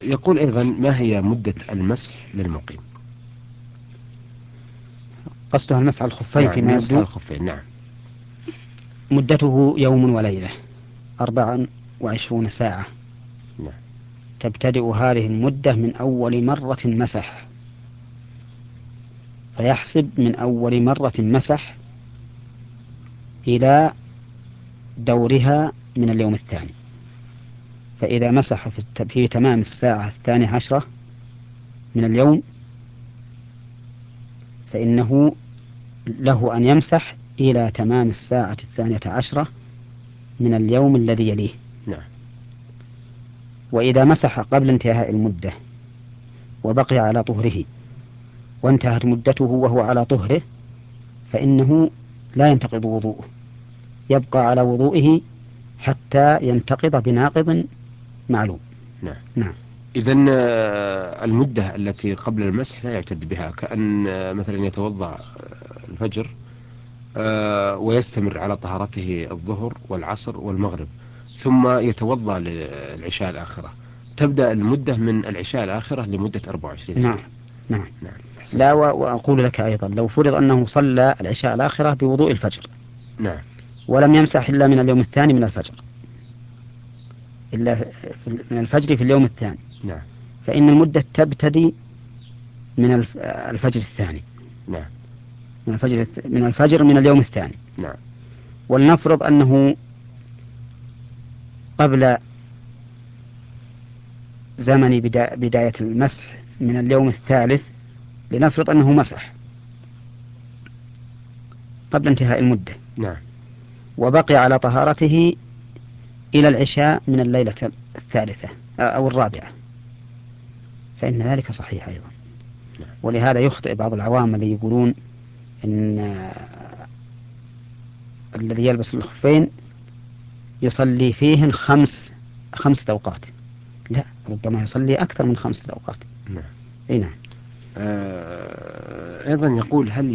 يقول أيضا: ما هي مدة المسح للمقيم؟ قصدها المسح على الخفين نعم، فيما المسح على يبدو. الخفين. نعم. مدته يوم وليلة 24 ساعة. نعم. تبتدئ هذه المدة من أول مرة مسح، فيحسب من أول مرة مسح إلى دورها من اليوم الثاني. فإذا مسح في تمام الساعة 12 من اليوم، فإنه له أن يمسح إلى تمام الساعة 12 من اليوم الذي يليه. نعم. وإذا مسح قبل انتهاء المدة وبقي على طهره وانتهت مدته وهو على طهره، فإنه لا ينتقض وضوءه، يبقى على وضوئه حتى ينتقض بناقض معلوم. نعم. نعم. إذن المدة التي قبل المسح لا يعتد بها، كأن مثلا يتوضأ الفجر ويستمر على طهارته الظهر والعصر والمغرب، ثم يتوضأ للعشاء الآخرة، تبدأ المدة من العشاء الآخرة لمدة 24 نعم. ساعة. نعم. نعم، لا، أحسنت. وأقول لك أيضا لو فرض أنه صلى العشاء الآخرة بوضوء الفجر نعم. ولم يمسح إلا من اليوم الثاني من الفجر، إلا من الفجر في اليوم الثاني، نعم. فإن المدة تبتدي من الفجر الثاني، نعم. من الفجر من اليوم الثاني. نعم. ولنفرض أنه قبل زمن بداية المسح من اليوم الثالث، لنفرض أنه مسح قبل انتهاء المدة نعم. وبقي على طهارته إلى العشاء من الليلة الثالثة أو الرابعة، فإن ذلك صحيح أيضا. نعم. ولهذا يخطئ بعض العوام اللي يقولون إن الذي يلبس الخفين يصلي فيهن 5 أوقات. لا، ربما يصلي أكثر من 5 أوقات. نعم. أي نعم. أيضا يقول: هل